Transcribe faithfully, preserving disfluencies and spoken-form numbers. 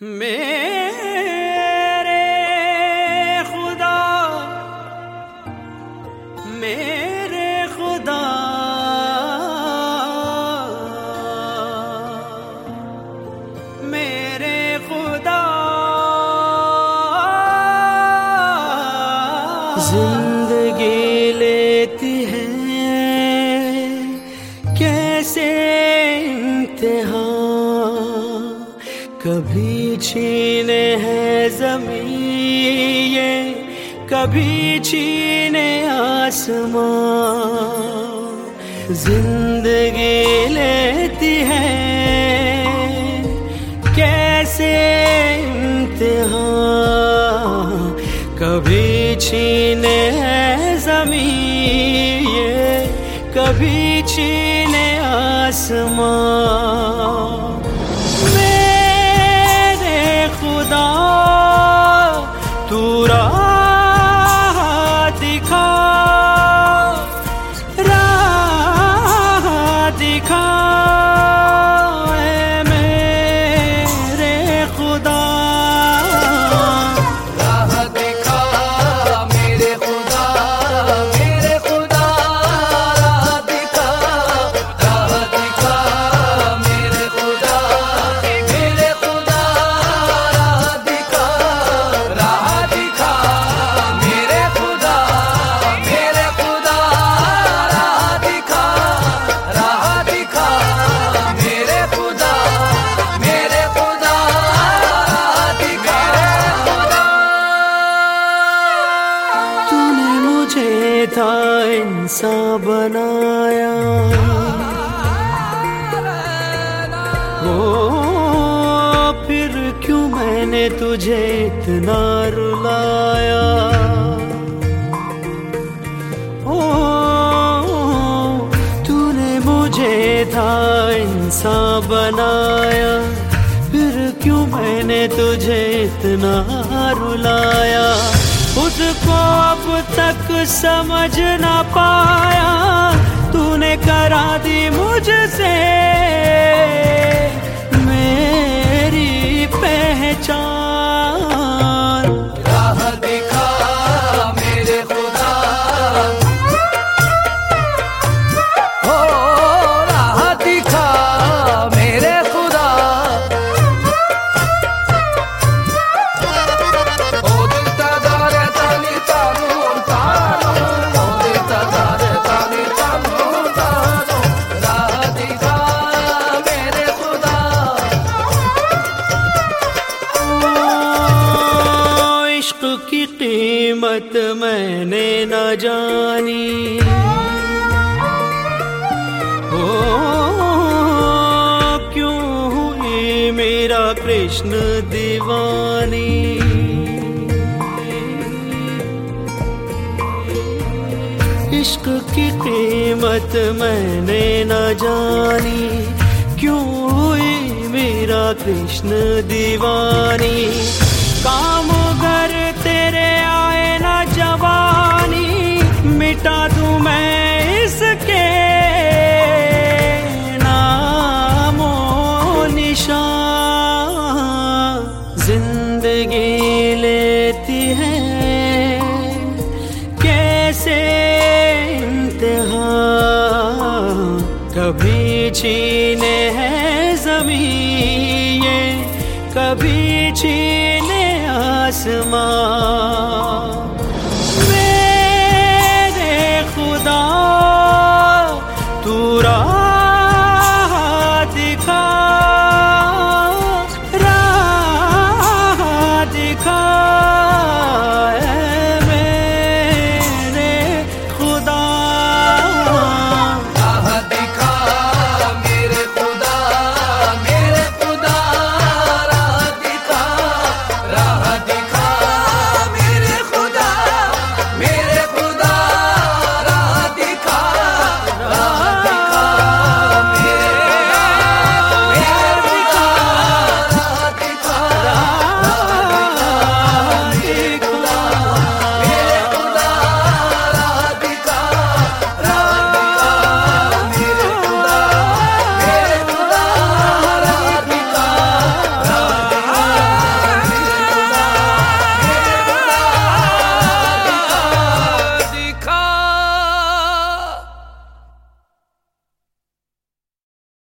मेरे खुदा मेरे खुदा मेरे खुदा जिंदगी लेती है कैसे इम्तिहान, कभी छीने है ज़मीं ये, कभी छीने आसमां। जिंदगी लेती है कैसे इम्तिहान, कभी छीने है ज़मीं ये, कभी छीने आसमां। खुदा तू राह दिखा, राह दिखा ऐ मेरे खुदा, राह दिखा मेरे खुदा, मेरे खुदा राह दिखा, राह दिखा मेरे खुदा, मेरे खुदा था इंसान बनाया, ओ फिर क्यों मैंने तुझे इतना रुलाया। ओ तूने मुझे था इंसान बनाया, फिर क्यों मैंने तुझे इतना रुलाया। उसको अब तक समझ ना पाया, तूने करा दी मुझसे मेरी पहचान। राह दिखा मेरे खुदा, हो राह दिखा मेरे खुदा, की कीमत मैंने न जानी, ओ क्यों हुई मेरा कृष्ण दीवानी। इश्क की कीमत मैंने न जानी, क्यों हुई मेरा कृष्ण दीवानी। काम गर तेरे आए ना जवानी, मिटा दूं मैं इसके नामो निशान। जिंदगी लेती है कैसे इम्तिहान, कभी छीने है ज़मीं ये, कभी छीने आसमां। मेरे खुदा तू राह